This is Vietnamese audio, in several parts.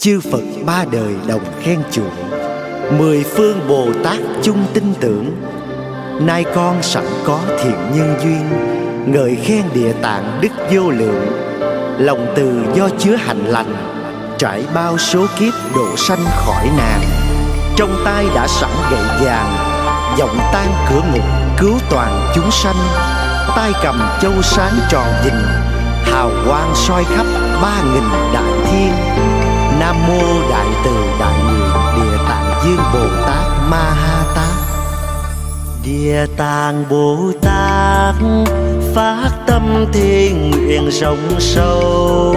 chư Phật ba đời đồng khen chuộng, mười phương Bồ Tát chung tin tưởng. Nay con sẵn có thiện nhân duyên, ngợi khen Địa Tạng đức vô lượng. Lòng từ do chứa hạnh lành, trải bao số kiếp độ sanh khỏi nạn. Trong tay đã sẵn gậy vàng, giọng tan cửa ngục cứu toàn chúng sanh. Tay cầm châu sáng tròn vình, hào quang soi khắp 3000 đại thiên. Nam mô Đại Từ Đại Nguyện Địa Tạng Dương Bồ Tát Ma Ha Tát. Địa Tạng Bồ Tát phát tâm thề nguyện rộng sâu,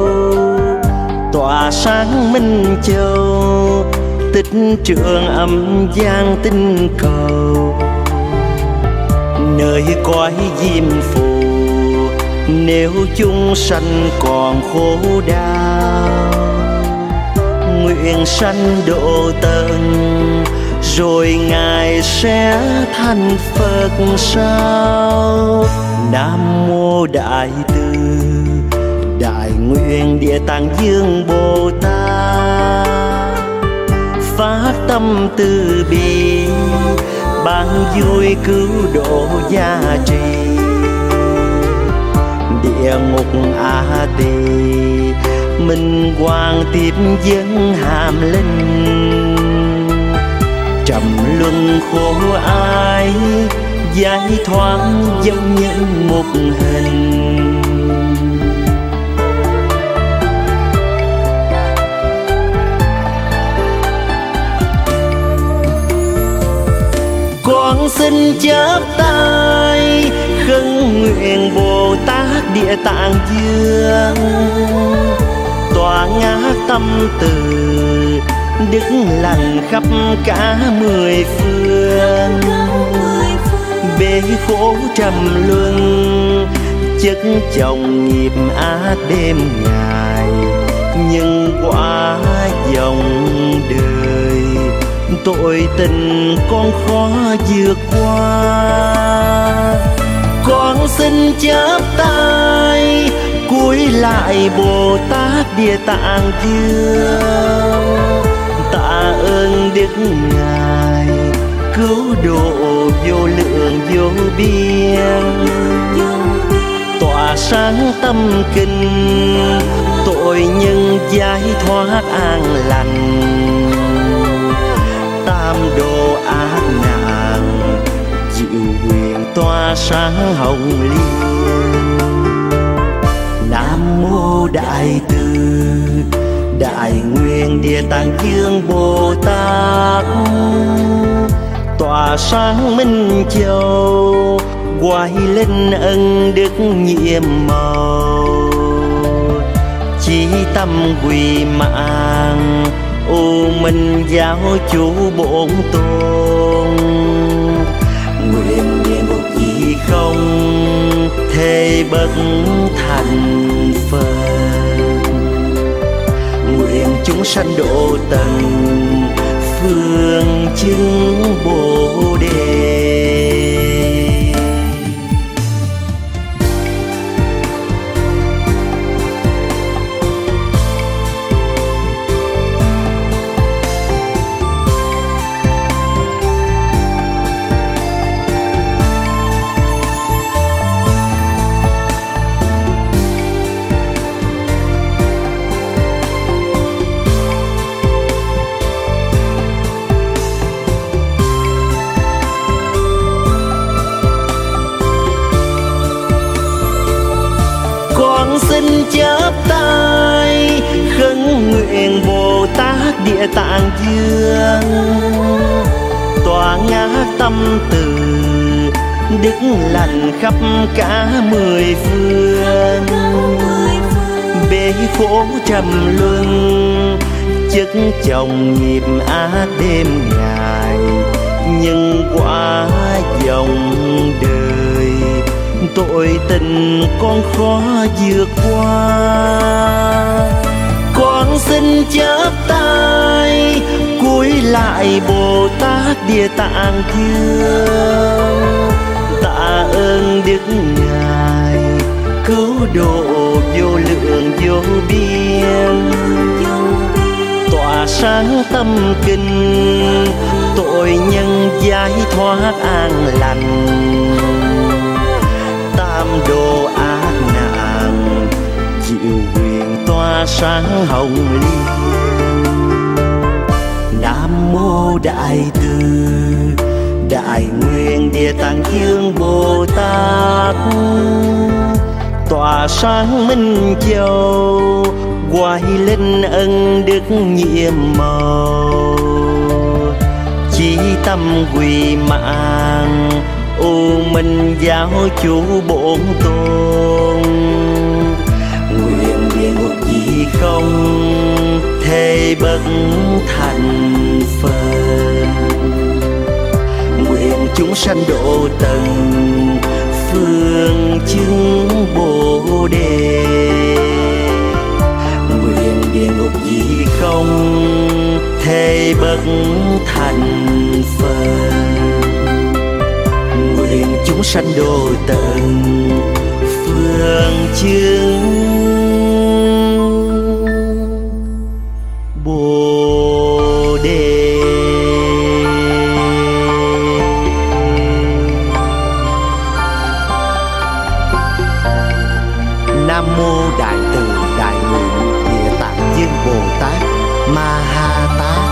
tỏa sáng minh châu, tích trượng âm gian tinh cầu. Nơi cõi diêm phù, nếu chúng sanh còn khổ đau, nguyện sanh độ tận, rồi Ngài sẽ thành Phật sau. Nam mô Đại Từ Đại Nguyện Địa Tạng Dương Bồ Tát, phát tâm từ bi, ban vui cứu độ gia trì. Địa ngục A Tỳ, minh quang tiếp dẫn hàm linh. Trầm luân khổ ái, giải thoát dòng nhân một hình. Con xin chắp tay khấn nguyện Bồ Tát Địa Tạng Dương, tỏa ngát tâm từ, đức lành khắp cả mười phương. Bế khổ trầm luân, chất chồng nghiệp ác đêm ngày. Nhưng quả dòng đời, tội tình con khó vượt qua. Con xin chắp tay cúi lại Bồ Tát Địa Tạng Dương, tạ ơn đức Ngài cứu độ vô lượng vô biên. Tỏa sáng tâm kinh, tội nhân giải thoát an lành. Tam đồ ác nạn, diệu quyền tỏa sáng hồng liên. Nam mô Đại Từ Đại Nguyện Địa Tạng Dương Bồ Tát, tỏa sáng minh châu, quay lên ân đức nhiệm màu. Chí tâm quỳ mạng, ô minh giáo chủ bổn tôn. Nguyện địa ngục gì không, thề bất thành Phật. Nguyện chúng sanh độ tận, phương chứng Bồ Đề. Xin chắp tay khấn nguyện Bồ Tát Địa Tạng Dương, tỏa ngát tâm từ, đức lành khắp cả mười phương. Bế khổ trầm luân, chất chồng nghiệp ác đêm ngày. Nhưng quả dòng đời, tội tình con khó vượt qua. Con xin chắp tay cúi lại Bồ Tát Địa Tạng Dương, tạ ơn đức Ngài cứu độ vô lượng vô biên. tỏa sáng tâm kinh, tội nhân giải thoát an lành. Tam đồ ác nạn diệu quyền tỏa sáng hồng liên. Nam mô Đại Từ Đại Nguyện Địa Tạng Dương Bồ Tát, tỏa sáng minh châu hoài linh ân đức nhiệm màu. Chí tâm quỳ mạng u minh giáo chủ bổn tôn, nguyện địa ngục gì không thể bất thành Phật. Nguyện chúng sanh độ tận phương chứng Bồ Đề, nguyện địa ngục gì không thể bất thành Phật. Nguyện chúng sanh độ tận phương chứng Bồ Đề. Nam mô Đại Từ Đại Nguyện Địa Tạng Dương Bồ Tát Ma Ha Tát.